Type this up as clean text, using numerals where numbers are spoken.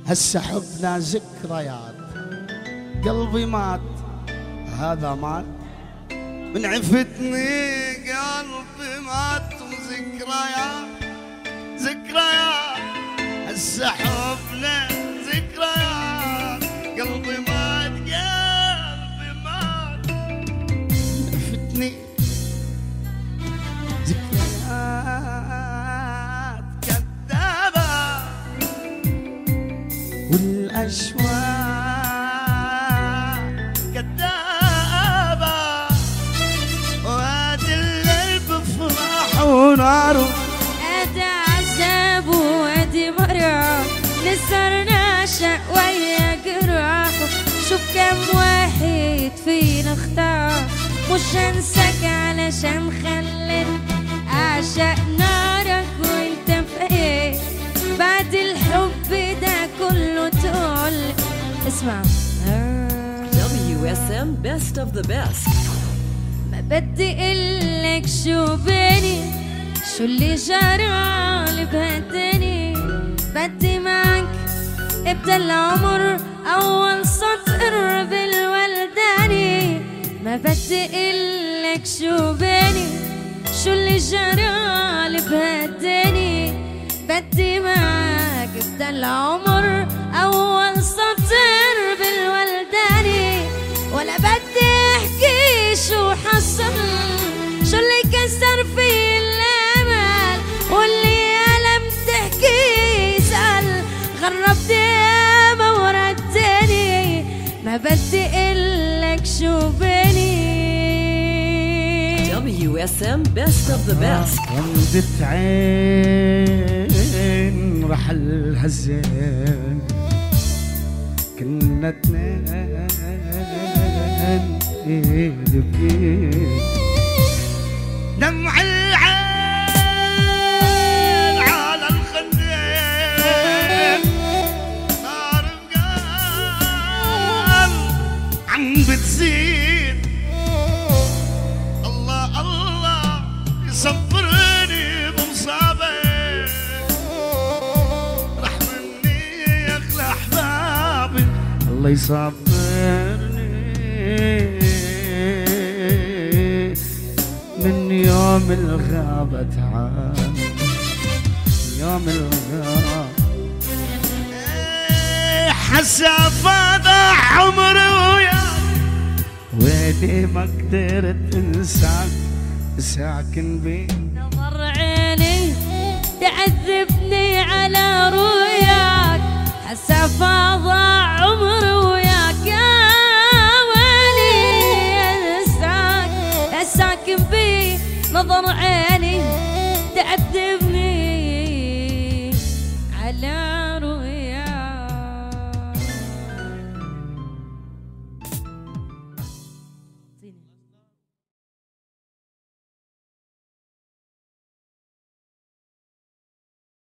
هسه حبنا ذكريات، قلبي مات هذا مات من عفتني، قلبي مات وذكريات ذكريات، هسه حبنا ذكريات، قلبي مات قلبي مات من عفتني ذكريات كذابة والأشواق كذابة، وادي الليل بفرح وناره، ادي عذاب وادي مرة، نسرنا شق ويا جراحه، شوف كم واحد فينا اختار، مش هنساك علشان خليت اعشق نارك وانت فايق، بعد الحب ده كله تقول اسمع WSM Best of the Best. ما بدي اقلك شو بيني، شو اللي جرالي بهدني، بدي معك ابدا العمر اول سطر بالولداني، ما بدي اقلك شو بيني، شو اللي جرالي بهدني، بدي معك ابدا العمر اول سطر بالولداني، ولا بدي احكي شو حصل، شو اللي كسر في الامل، واللي الم تحكي يسال، غربت ياما وردتني، ما بدي اقلك شو بيني. WSM Best of the Best. غمضت عين رحل هالزين، كنا اتنين ايد بايد، دمع العين على الخدين، نار بقلب عم بتزيد، الله الله يصبرني بمصابي، رح مني يخلى احبابي، الله يصبرني من يوم الغابة تعال، يوم الغابة حسب ضاع عمري وياك، ويلي ما قدرت انساك ساكن بي، نظر عيني تعذبني على رؤياك، حسب ضاع عمري وياك، يا ويلي انساك ساكن بي، نظر عيني تعذبني على رؤياك.